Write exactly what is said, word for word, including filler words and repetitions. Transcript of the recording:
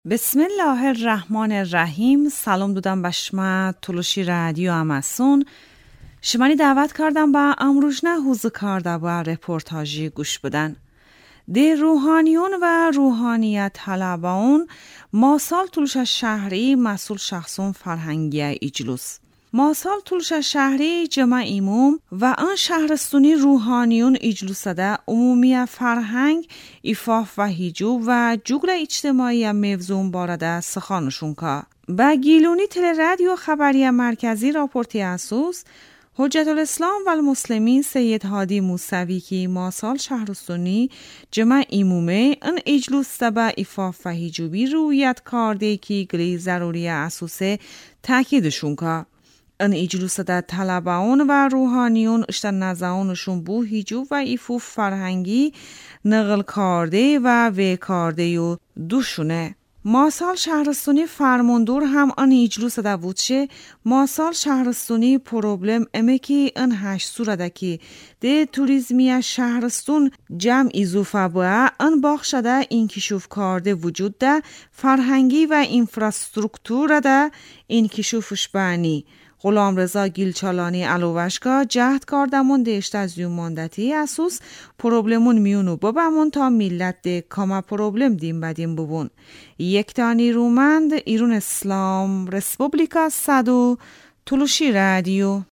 بسم الله الرحمن الرحیم. سلام دادم بشما تلوشی رادیو اماسون. شمانی دعوت کردم با امروژنه حوزه کرده و رپورتاجی گوش بدن. ده روحانیون و روحانیت طلبان ماسال تلوش شهری مسئول شخصون فرهنگی ایجلوس. ماسال تلوش شهری جمع ایموم و آن شهرستونی روحانیون ایجلوسده عمومی فرهنگ ایفاف و هیجو و جگل اجتماعی موضوع بارده سخانشون که با گیلونی تل رادیو خبری مرکزی راپورتی اسوس حجت الاسلام و المسلمین سید هادی موسوی که ماسال شهرستونی جمع ایمومه ان اجلوس تبا ایفاف و هیجوبی رویت کارده که گلی ضروری اسوسه تاکیدشون که ان اجلوس ده طلبان و روحانیون اشتن نزاونشون بو هیجو و ایفوف فرهنگی نقل کرده و وی کرده و دوشونه. ماسال شهرستونی فرماندور هم ان اجلوس ده بودشه. ماسال شهرستونی پروبلم امه که ان هشت سورده که ده توریزمی شهرستون جمع ایزوفه بوه ان باخشده اینکشوف کرده وجود ده فرهنگی و انفراسترکتور ده اینکشوفش بانی. غلامرضا گیلچالانی علوشگاه جهد کردمون دشت از یون ماندتی اسوس پروبلمون میونو ببمون تا میلت ده کاما پروبلم دیم بدیم ببون. یک تانی رومند ایرون اسلام رسپوبلیکا صدو تلوشی رادیو.